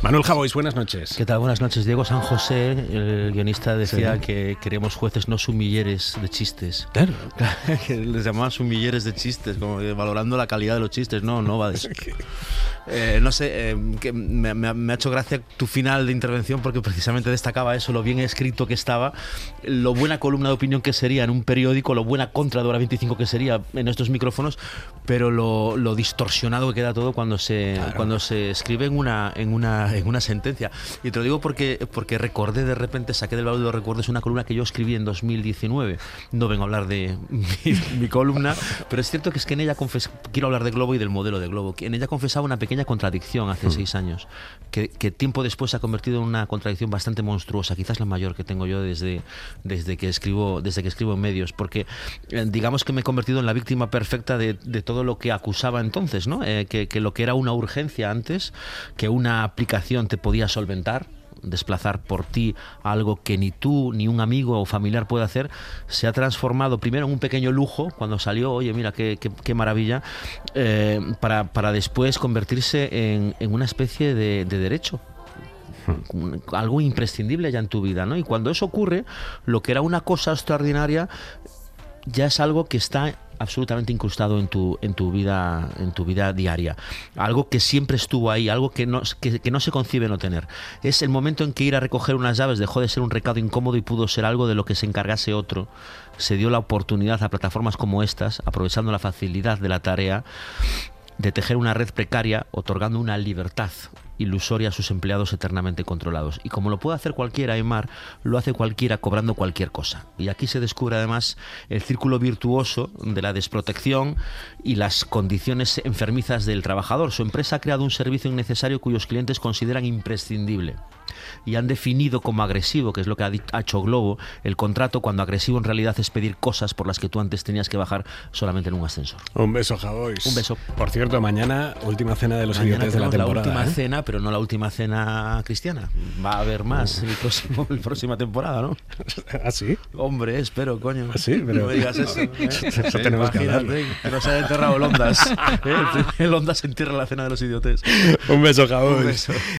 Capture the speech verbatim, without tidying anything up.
Manuel Javois, buenas noches. ¿Qué tal? Buenas noches. Diego San José, el guionista, decía sí. que queremos jueces no sumilleres de chistes. Claro. Que les llamaban sumilleres de chistes, como que valorando la calidad de los chistes. No, no va de eso. Eh, no sé, eh, que me, me, me ha hecho gracia tu final de intervención porque precisamente destacaba eso, lo bien escrito que estaba, lo buena columna de opinión que sería en un periódico, lo buena contra de Hora veinticinco que sería en estos micrófonos, pero lo, lo distorsionado que queda todo cuando se, claro. cuando se escribe en una, en, una, en una sentencia. Y te lo digo porque, porque recordé de repente, saqué del baúl de los recuerdos una columna que yo escribí en dos mil diecinueve. No vengo a hablar de mi, mi columna, pero es cierto que es que en ella confes- quiero hablar de Globo y del modelo de Globo, que en ella confesaba una pequeña contradicción hace mm. seis años, que, que tiempo después se ha convertido en una contradicción bastante monstruosa, quizás la mayor que tengo yo desde, desde, que, escribo, desde que escribo en medios, porque eh, digamos que me he convertido en la víctima perfecta de, de todo lo que acusaba entonces, ¿no? Eh, que, que lo que era una urgencia antes, que una aplicación te podía solventar, desplazar por ti algo que ni tú ni un amigo o familiar puede hacer, se ha transformado primero en un pequeño lujo cuando salió, oye mira qué, qué, qué maravilla, eh, para, para después convertirse en, en una especie de, de derecho, algo imprescindible ya en tu vida, ¿no? Y cuando eso ocurre, lo que era una cosa extraordinaria ya es algo que está absolutamente incrustado en tu, en tu vida, en tu vida diaria. Algo que siempre estuvo ahí, algo que no, que, que no se concibe no tener. Es el momento en que ir a recoger unas llaves dejó de ser un recado incómodo y pudo ser algo de lo que se encargase otro. Se dio la oportunidad a plataformas como estas, aprovechando la facilidad de la tarea, de tejer una red precaria, otorgando una libertad ilusoria a sus empleados eternamente controlados. Y como lo puede hacer cualquiera, Aymar, lo hace cualquiera cobrando cualquier cosa. Y aquí se descubre además el círculo virtuoso de la desprotección y las condiciones enfermizas del trabajador. Su empresa ha creado un servicio innecesario cuyos clientes consideran imprescindible. Y han definido como agresivo, que es lo que ha hecho Globo, el contrato, cuando agresivo en realidad es pedir cosas por las que tú antes tenías que bajar solamente en un ascensor. Un beso, Javois. Un beso. Por cierto, mañana última cena de los mañana idiotes de la temporada. La última ¿eh? cena, pero no la última cena cristiana. Va a haber más uh. el próximo, la próxima temporada, ¿no? ¿Ah, sí? Hombre, espero, coño. ¿Ah, sí? Pero... No me digas eso. ¿eh? Eso ¿Eh? tenemos Imagínate que hablar. Que nos haya enterrado el Ondas. ¿Eh? El Ondas entierra la cena de los idiotes. Un beso, Javois. Un beso.